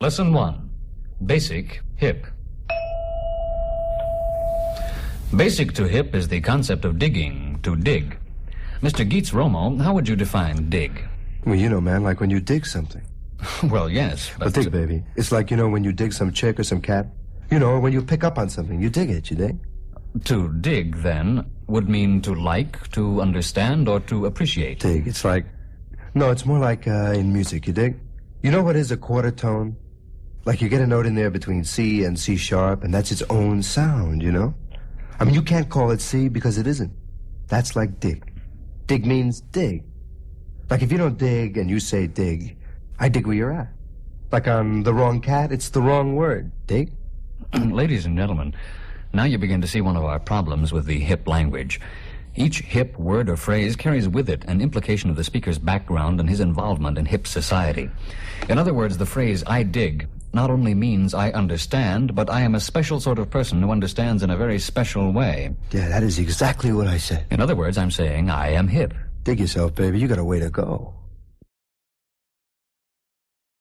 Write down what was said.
Lesson 1. Basic, hip. Basic to hip is the concept of digging, to dig. Mr. Geets Romo, how would you define dig? Well, you know, man, like when you dig something. Well, yes. But dig, baby. It's like, you know, when you dig some chick or some cat. You know, when you pick up on something, you dig it, you dig? To dig, then, would mean to like, to understand, or to appreciate. Dig, it's like... No, it's more like in music, you dig? You know what is a quarter tone? Like you get a note in there between C and C sharp, and that's its own sound, you know? I mean, you can't call it C because it isn't. That's like dig. Dig means dig. Like if you don't dig and you say dig, I dig where you're at. Like on the wrong cat, it's the wrong word. Dig? Ladies and gentlemen, now you begin to see one of our problems with the hip language. Each hip word or phrase carries with it an implication of the speaker's background and his involvement in hip society. In other words, the phrase, I dig, not only means I understand, but I am a special sort of person who understands in a very special way. Yeah, that is exactly what I said. In other words, I'm saying I am hip. Dig yourself, baby. You got a way to go.